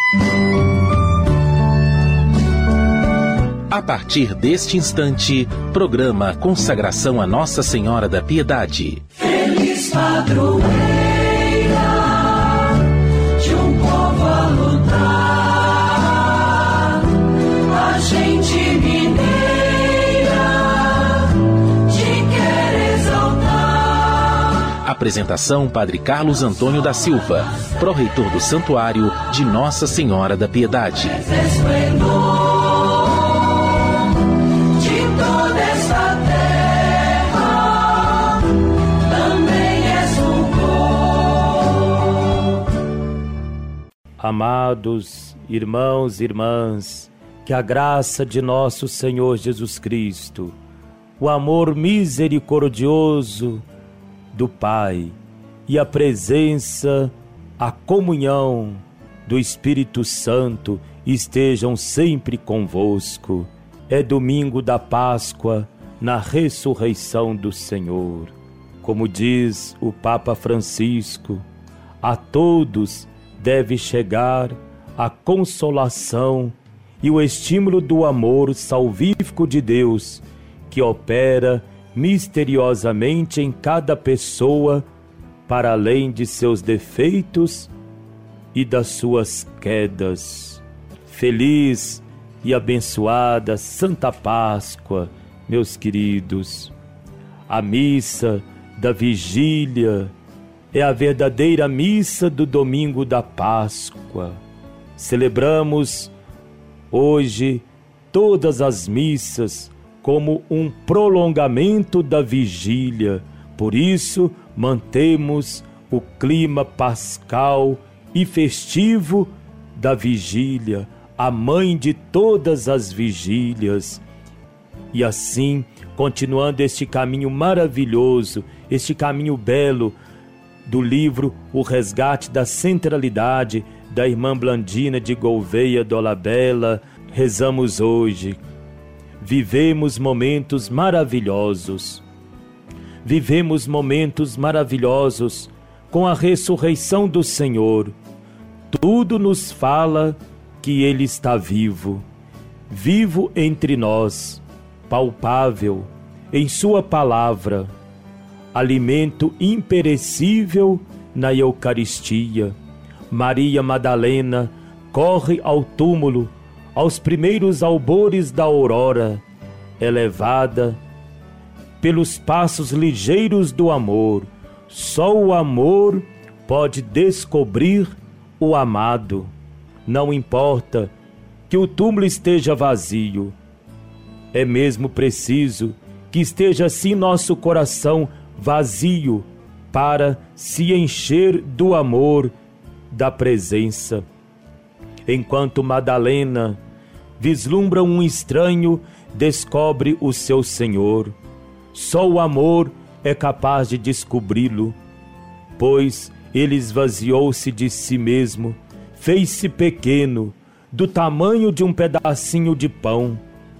A partir deste instante, programa Consagração a Nossa Senhora da Piedade. Feliz padroeira de um povo a lutar, a gente mineira te quer exaltar. Apresentação: Padre Carlos Antônio da Silva, pró-reitor do Santuário de Nossa Senhora da Piedade. Amados irmãos e irmãs, que a graça de nosso Senhor Jesus Cristo, o amor misericordioso do Pai e a presença, a comunhão do Espírito Santo estejam sempre convosco. É domingo da Páscoa, na ressurreição do Senhor. Como diz o Papa Francisco, a todos deve chegar a consolação e o estímulo do amor salvífico de Deus, que opera misteriosamente em cada pessoa, para além de seus defeitos e das suas quedas. Feliz e abençoada Santa Páscoa, meus queridos. A missa da vigília é a verdadeira missa do domingo da Páscoa. Celebramos hoje todas as missas como um prolongamento da vigília. Por isso, mantemos o clima pascal e festivo da vigília, a mãe de todas as vigílias. E assim, continuando este caminho maravilhoso, este caminho belo, do livro O Resgate da Centralidade, da irmã Blandina de Gouveia Dolabella, rezamos hoje. Vivemos momentos maravilhosos. Vivemos momentos maravilhosos com a ressurreição do Senhor. Tudo nos fala que Ele está vivo. Vivo entre nós, palpável, em Sua palavra. Alimento imperecível na Eucaristia. Maria Madalena corre ao túmulo aos primeiros albores da aurora, elevada pelos passos ligeiros do amor. Só o amor pode descobrir o amado. Não importa que o túmulo esteja vazio, é mesmo preciso que esteja assim nosso coração vazio para se encher do amor da presença. Enquanto Madalena vislumbra um estranho, descobre o seu Senhor. Só o amor é capaz de descobri-lo, pois ele esvaziou-se de si mesmo, fez-se pequeno, do tamanho de um pedacinho de pão.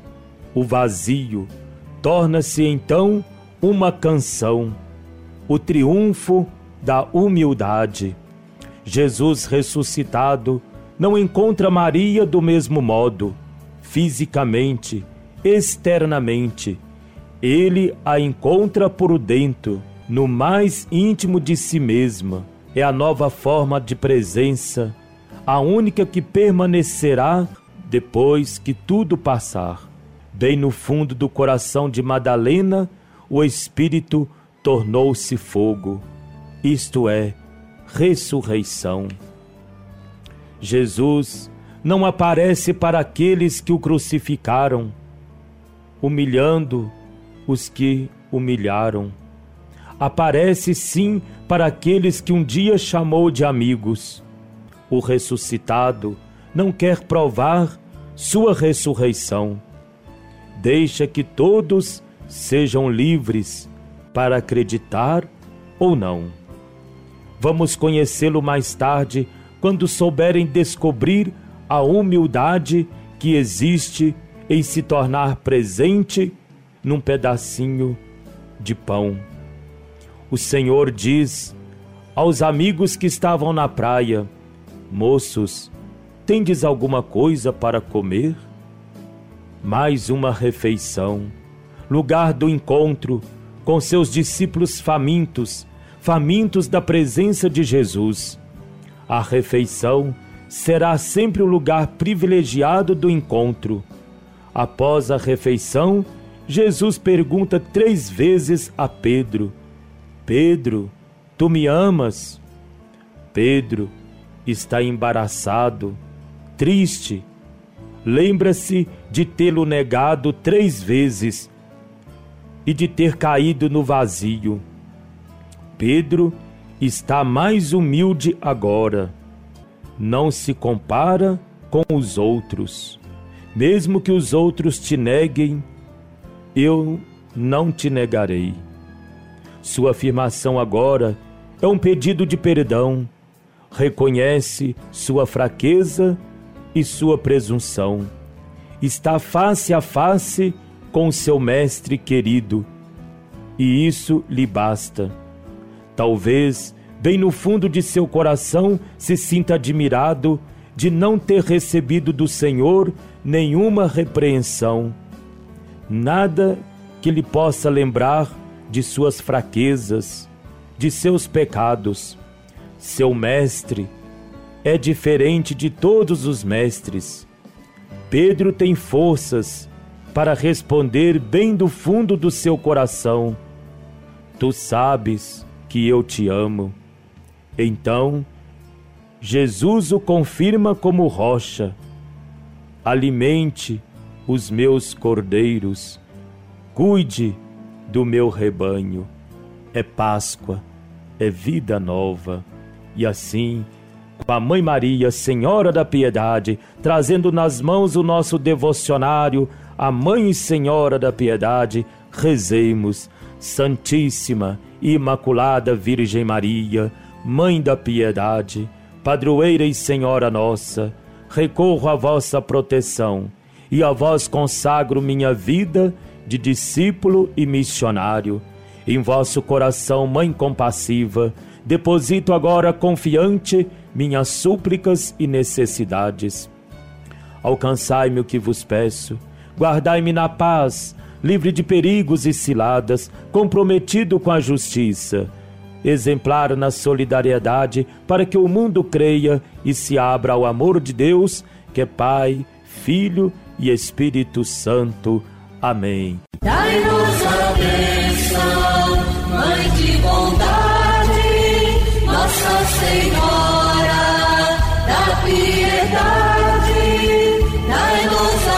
O vazio torna-se então uma canção, o triunfo da humildade. Jesus ressuscitado não encontra Maria do mesmo modo, fisicamente, externamente. Ele a encontra por dentro, no mais íntimo de si mesma. É a nova forma de presença, a única que permanecerá depois que tudo passar. Bem no fundo do coração de Madalena, o Espírito tornou-se fogo, isto é, ressurreição. Jesus não aparece para aqueles que o crucificaram, humilhando os que humilharam. Aparece sim para aqueles que um dia chamou de amigos. O ressuscitado não quer provar sua ressurreição. Deixa que todos sejam livres para acreditar ou não. Vamos conhecê-lo mais tarde, quando souberem descobrir a humildade que existe em se tornar presente num pedacinho de pão. O Senhor diz aos amigos que estavam na praia: moços, tendes alguma coisa para comer? Mais uma refeição, lugar do encontro com seus discípulos famintos da presença de Jesus. A refeição será sempre o lugar privilegiado do encontro. Após a refeição, Jesus pergunta 3 vezes a Pedro: Pedro, tu me amas? Pedro está embaraçado, triste. Lembra-se de tê-lo negado 3 vezes e de ter caído no vazio. Pedro está mais humilde agora. Não se compara com os outros. Mesmo que os outros te neguem, eu não te negarei. Sua afirmação agora é um pedido de perdão. Reconhece sua fraqueza e sua presunção. Está face a face com seu mestre querido, e isso lhe basta. Talvez, bem no fundo de seu coração, se sinta admirado de não ter recebido do Senhor nenhuma repreensão. Nada que lhe possa lembrar de suas fraquezas, de seus pecados. Seu mestre é diferente de todos os mestres. Pedro tem forças para responder bem do fundo do seu coração: Tu sabes que eu te amo. Então, Jesus o confirma como rocha: Alimente os meus cordeiros, cuide do meu rebanho. É Páscoa, é vida nova. E assim, com a Mãe Maria, Senhora da Piedade, trazendo nas mãos o nosso devocionário, a Mãe e Senhora da Piedade, rezemos: Santíssima e Imaculada Virgem Maria, Mãe da Piedade, Padroeira e Senhora nossa, recorro à vossa proteção e a vós consagro minha vida de discípulo e missionário. Em vosso coração, Mãe compassiva, deposito agora confiante minhas súplicas e necessidades. Alcançai-me o que vos peço, guardai-me na paz, livre de perigos e ciladas, comprometido com a justiça, exemplar na solidariedade, para que o mundo creia e se abra ao amor de Deus, que é Pai, Filho e Espírito Santo. Amém. Dai-nos a bênção, Mãe de bondade, Nossa Senhora da Piedade. Dai-nos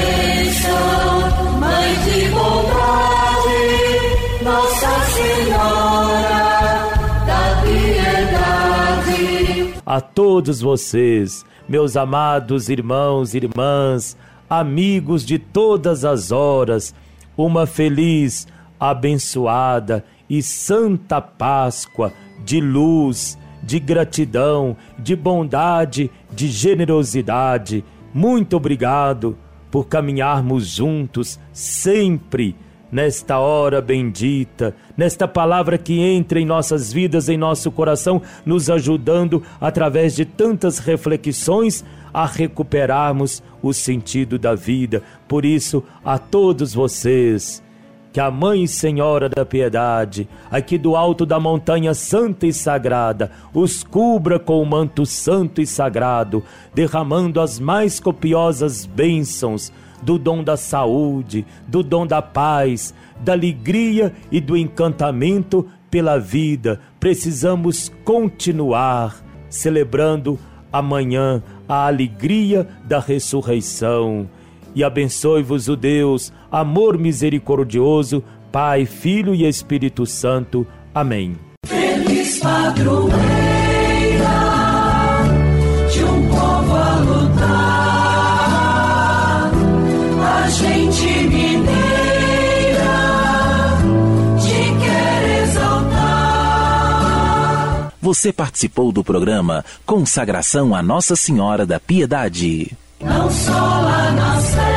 a bênção, Mãe de bondade, Nossa Senhora da Piedade. A todos vocês, meus amados irmãos e irmãs, amigos de todas as horas, uma feliz, abençoada e santa Páscoa de luz, de gratidão, de bondade, de generosidade. Muito obrigado por caminharmos juntos sempre nesta hora bendita, nesta palavra que entra em nossas vidas, em nosso coração, nos ajudando através de tantas reflexões a recuperarmos o sentido da vida. Por isso, a todos vocês, que a Mãe Senhora da Piedade, aqui do alto da montanha santa e sagrada, os cubra com o manto santo e sagrado, derramando as mais copiosas bênçãos do dom da saúde, do dom da paz, da alegria e do encantamento pela vida. Precisamos continuar celebrando amanhã a alegria da ressurreição. E abençoe-vos o Deus, amor misericordioso, Pai, Filho e Espírito Santo. Amém. Feliz padroeira de um povo a lutar, a gente mineira te quer exaltar. Você participou do programa Consagração a Nossa Senhora da Piedade. Não só lá na